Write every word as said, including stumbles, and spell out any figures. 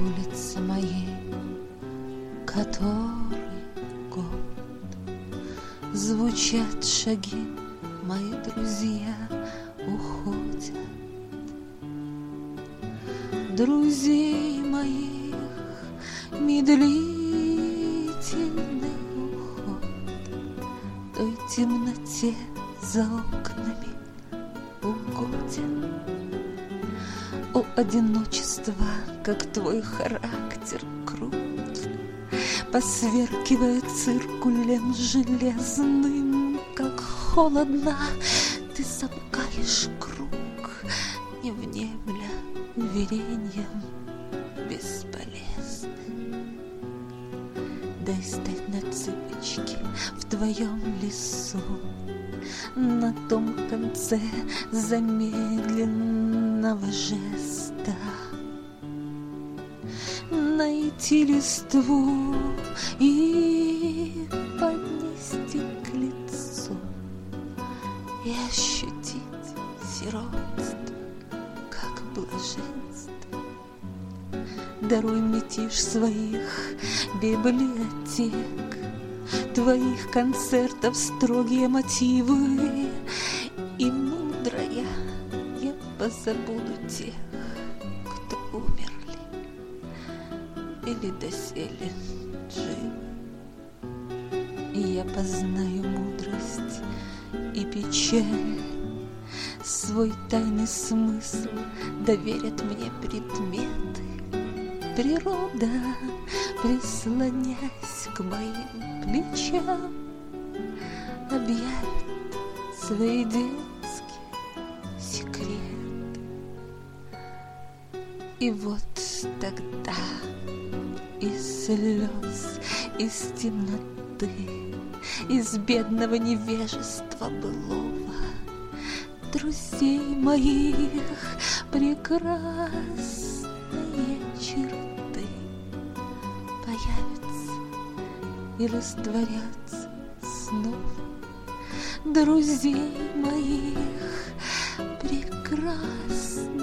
улице моей который год звучат шаги, мои друзья уходят. Друзей моих медлительный уход той темноте за окнами угоден. О, одиночество, как твой характер крут, посверкивая циркулем железным, как холодно ты сомкаешь круг, не внемля уверением бесполезны. Дай стать на цыпочки в твоем лесу, на том конце замедленного жеста. Найти листву и поднести к лицу и ощутить сиротство, как блаженство. Даруй мне тишь своих библиотек, твоих концертов строгие мотивы, и мудрая я позабуду тех, кто умерли или доселе живы. И я познаю мудрость и печаль, свой тайный смысл доверят мне предметы. Природа, прислонясь к моим плечам, объявит свои детские секреты. И вот тогда из слез, из темноты, из бедного невежества былого, друзей моих прекрасные черты появятся и растворятся снова. Друзей моих прекрасные